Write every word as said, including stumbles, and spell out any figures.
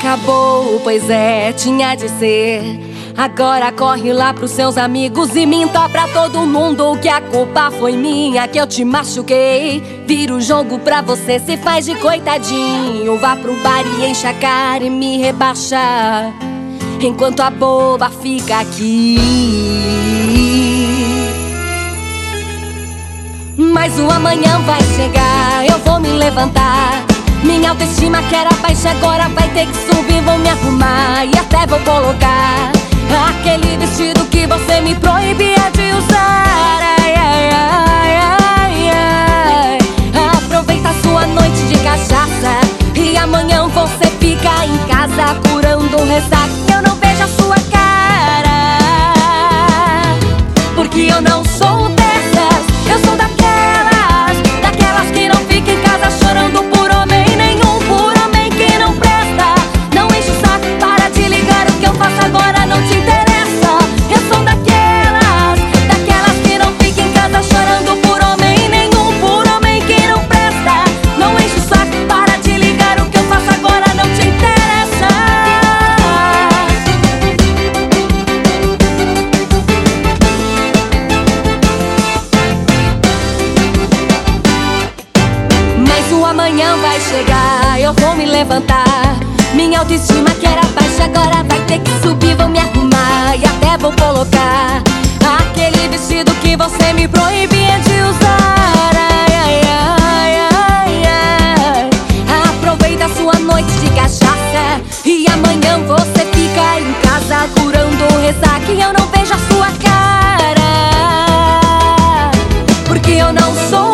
acabou, pois é, tinha de ser. Agora corre lá pros seus amigos e minta pra todo mundo que a culpa foi minha, que eu te machuquei. Vira o jogo pra você, se faz de coitadinho. Vá pro bar e enche a cara e me rebaixa, enquanto a boba fica aqui. Mas o amanhã vai chegar, eu vou me levantar. Minha autoestima que era baixa agora vai ter que subir. Vou me arrumar e até vou colocar aquele vestido que você me proibia de usar. Ai, ai, ai, ai, ai. Aproveita a sua noite de cachaça e amanhã você fica em casa curando um ressaca. Eu não vejo a sua cara, porque eu não sou dessas. Eu sou daquelas, daquelas que não fica em casa chorando por homem nenhum, por homem que não presta. Não enche o saco, para de ligar, o que eu faço agora não te interessa. Eu sou daquelas, daquelas que não fica em casa chorando por homem nenhum, por homem que não presta. Não enche o saco, para de ligar, o que eu faço agora não te interessa. Mas o amanhã vai chegar, eu vou me levantar. Minha autoestima que era baixa agora vai ter que subir. Vou me arrumar e até vou colocar aquele vestido que você me proibia de usar. Ai, ai, ai, ai, ai. Aproveita a sua noite de cachaça e amanhã você fica em casa curando o ressaca. E eu não vejo a sua cara, porque eu não sou